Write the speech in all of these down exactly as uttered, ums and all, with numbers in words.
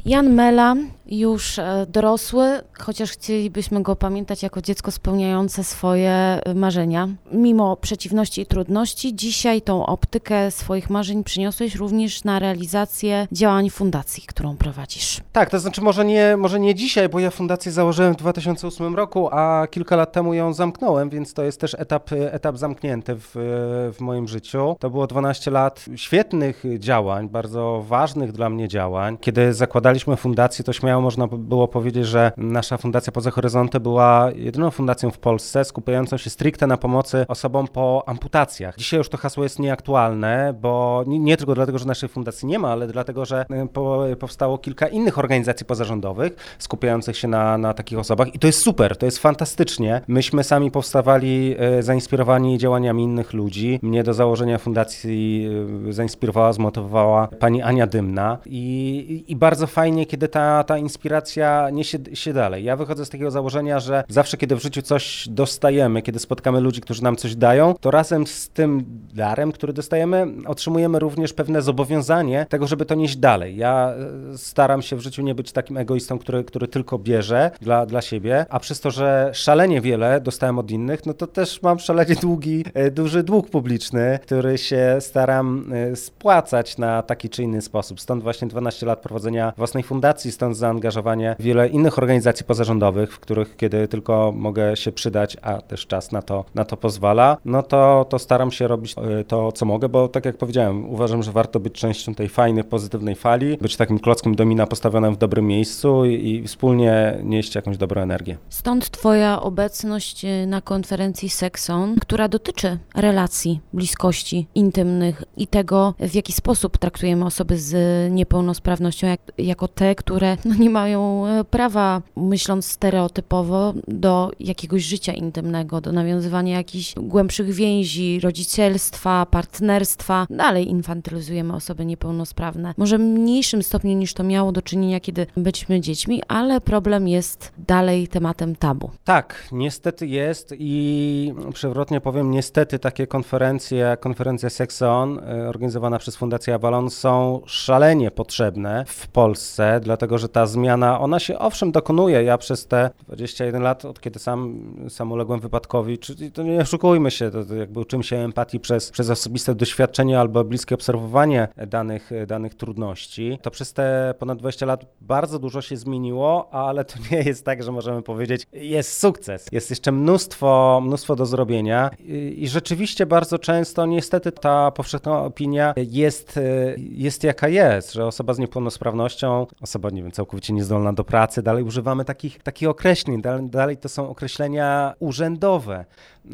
Jan Mela, już dorosły, chociaż chcielibyśmy go pamiętać jako dziecko spełniające swoje marzenia. Mimo przeciwności i trudności, dzisiaj tą optykę swoich marzeń przyniosłeś również na realizację działań fundacji, którą prowadzisz. Tak, to znaczy może nie, może nie dzisiaj, bo ja fundację założyłem w dwa tysiące ósmym roku, a kilka lat temu ją zamknąłem, więc to jest też etap, etap zamknięty w, w moim życiu. To było dwanaście lat świetnych działań, bardzo ważnych dla mnie działań. Kiedy zakładaliśmy fundację, to śmiało można było powiedzieć, że nasza Fundacja Poza Horyzontem była jedyną fundacją w Polsce skupiającą się stricte na pomocy osobom po amputacjach. Dzisiaj już to hasło jest nieaktualne, bo nie, nie tylko dlatego, że naszej fundacji nie ma, ale dlatego, że po, powstało kilka innych organizacji pozarządowych skupiających się na, na takich osobach i to jest super, to jest fantastycznie. Myśmy sami powstawali e, zainspirowani działaniami innych ludzi. Mnie do założenia fundacji e, zainspirowała, zmotywowała pani Ania Dymna i, i bardzo fajnie, kiedy ta, ta inspiracja niesie się dalej. Ja wychodzę z takiego założenia, że zawsze, kiedy w życiu coś dostajemy, kiedy spotkamy ludzi, którzy nam coś dają, to razem z tym darem, który dostajemy, otrzymujemy również pewne zobowiązanie tego, żeby to nieść dalej. Ja staram się w życiu nie być takim egoistą, który, który tylko bierze dla, dla siebie, a przez to, że szalenie wiele dostałem od innych, no to też mam szalenie długi, duży dług publiczny, który się staram spłacać na taki czy inny sposób. Stąd właśnie dwanaście lat prowadzenia własnej fundacji, stąd zaangażowanie wiele innych organizacji pozarządowych, w których kiedy tylko mogę się przydać, a też czas na to, na to pozwala, no to, to staram się robić to, co mogę, bo tak jak powiedziałem, uważam, że warto być częścią tej fajnej, pozytywnej fali, być takim klockiem domina postawionym w dobrym miejscu i, i wspólnie nieść jakąś dobrą energię. Stąd twoja obecność na konferencji Sexon, która dotyczy relacji, bliskości intymnych i tego, w jaki sposób traktujemy osoby z niepełnosprawnością jak, jako te, które no, nie mają prawa, myśląc stereotypowo, do jakiegoś życia intymnego, do nawiązywania jakichś głębszych więzi, rodzicielstwa, partnerstwa. Dalej infantylizujemy osoby niepełnosprawne. Może w mniejszym stopniu niż to miało do czynienia, kiedy byliśmy dziećmi, ale problem jest dalej tematem tabu. Tak, niestety jest i przewrotnie powiem, niestety takie konferencje, jak konferencja Sexon organizowana przez Fundację Avalon są szalenie potrzebne w Polsce, dlatego że ta zmiana, ona się owszem dokonuje. Ja przez te dwadzieścia jeden lat, od kiedy sam, sam uległem wypadkowi, czyli to nie oszukujmy się, to, to jakby uczymy się empatii przez, przez osobiste doświadczenie albo bliskie obserwowanie danych, danych trudności, to przez te ponad dwadzieścia lat bardzo dużo się zmieniło, ale to nie jest tak, że możemy powiedzieć, jest sukces. Jest jeszcze mnóstwo, mnóstwo do zrobienia i, i rzeczywiście bardzo często niestety ta powszechna opinia jest, jest jaka jest, że osoba z niepełnosprawnością, osoba, nie wiem, całkowicie niezdolna do pracy, dalej używamy takich, takich określeń, dalej, dalej to są określenia urzędowe.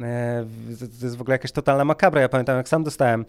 To jest w ogóle jakaś totalna makabra. Ja pamiętam, jak sam dostałem,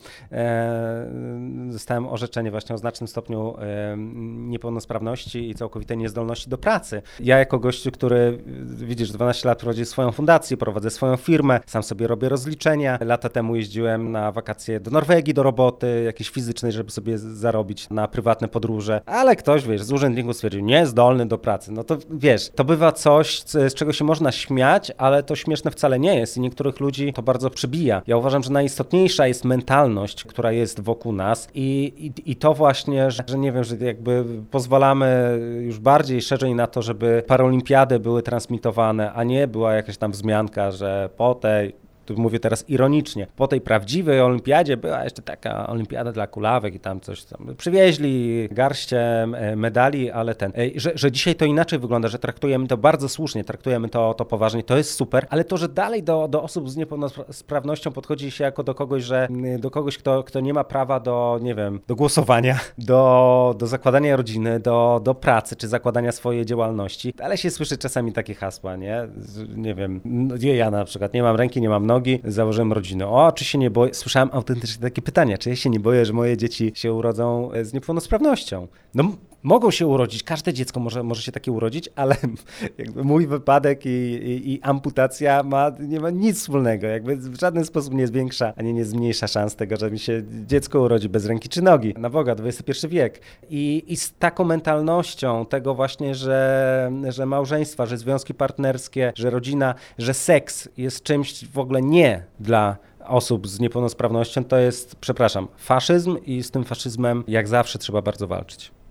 dostałem orzeczenie właśnie o znacznym stopniu niepełnosprawności i całkowitej niezdolności do pracy. Ja jako gościu, który, widzisz, dwanaście lat prowadzi swoją fundację, prowadzę swoją firmę, sam sobie robię rozliczenia. Lata temu jeździłem na wakacje do Norwegii, do roboty jakiejś fizycznej, żeby sobie zarobić na prywatne podróże, ale ktoś, wiesz, z urzędników stwierdził, niezdolny do pracy. No to wiesz, to bywa coś, z czego się można śmiać, ale to śmieszne wcale nie jest i niektórych ludzi to bardzo przybija. Ja uważam, że najistotniejsza jest mentalność, która jest wokół nas i, i, i to właśnie, że, że nie wiem, że jakby pozwalamy już bardziej szerzej na to, żeby paraolimpiady były transmitowane, a nie była jakaś tam wzmianka, że po tej, tu mówię teraz ironicznie, po tej prawdziwej olimpiadzie była jeszcze taka olimpiada dla kulawek i tam coś tam przywieźli garście medali, ale ten, że, że dzisiaj to inaczej wygląda, że traktujemy to bardzo słusznie, traktujemy to, to poważnie, to jest super, ale to, że dalej do, do osób z niepełnosprawnością podchodzi się jako do kogoś, że do kogoś, kto, kto nie ma prawa do, nie wiem, do głosowania, do, do zakładania rodziny, do, do pracy, czy zakładania swojej działalności, ale się słyszy czasami takie hasła, nie? Nie wiem, ja na przykład nie mam ręki, nie mam nogi, założyłem rodzinę. O, czy się nie boję? Słyszałem autentycznie takie pytania, czy ja się nie boję, że moje dzieci się urodzą z niepełnosprawnością? No, mogą się urodzić, każde dziecko może, może się takie urodzić, ale jakby mój wypadek i, i, i amputacja ma, nie ma nic wspólnego, jakby w żaden sposób nie zwiększa, ani nie zmniejsza szans tego, że mi się dziecko urodzi bez ręki czy nogi. Na Boga, dwudziesty pierwszy wiek. I, i z taką mentalnością tego właśnie, że, że małżeństwa, że związki partnerskie, że rodzina, że seks jest czymś w ogóle nie dla osób z niepełnosprawnością, to jest, przepraszam, faszyzm i z tym faszyzmem jak zawsze trzeba bardzo walczyć.